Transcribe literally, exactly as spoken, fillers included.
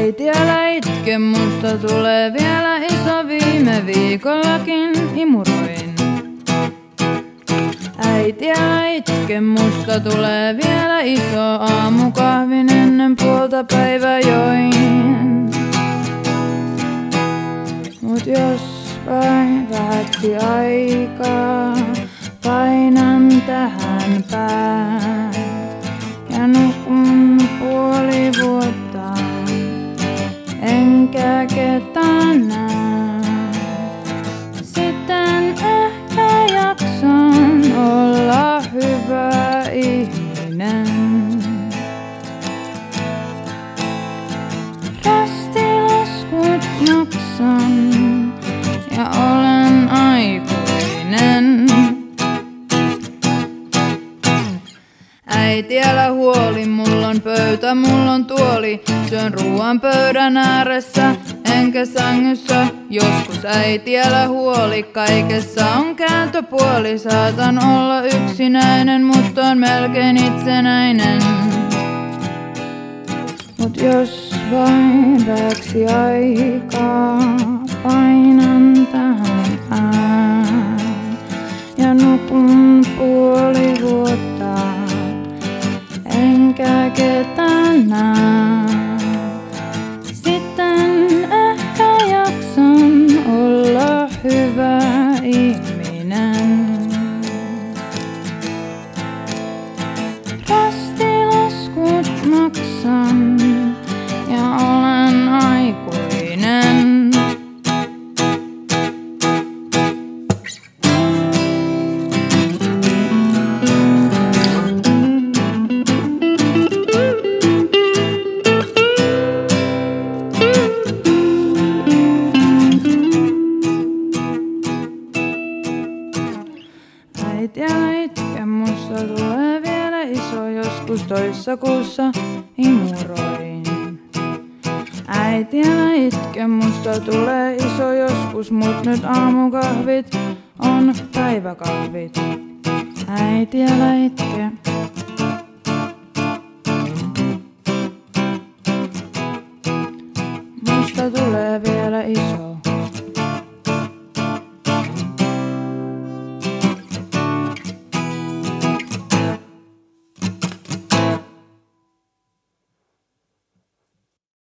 Äiti älä itke, musta tulee vielä iso, viime viikollakin imuroin. Äiti älä itke, musta tulee vielä iso, aamukahvin ennen puolta päivää join. Mut jos vain vähäksi aikaa, painan tähän pään ja nukun puoli vuotta, enkä ketään näe. Sitten ehkä jaksan olla hyvä ihminen. Rastilaskut maksan ja olen aikuinen. Äiti älä huoli, mulla on pöytä, mulla on tuoli. Syön ruoan pöydän ääressä, enkä sängyssä. Joskus äiti älä huoli, kaikessa on kääntöpuoli. Saatan olla yksinäinen, mutta on melkein itsenäinen. Mut jos vain vähäksi aikaa, painan tähän pään ja nukun puoli vuotta, enkä ketään näe. Sitten ehkä jaksan olla hyvä ihminen. Rastilaskut maksan ja olen aikuinen. Äiti älä itke, musta tulee vielä iso, joskus toissa kuussa imuroin. Äiti älä itke, musta tulee iso joskus, mut nyt aamukahvit on päiväkahvit. Äiti älä itke. Musta tulee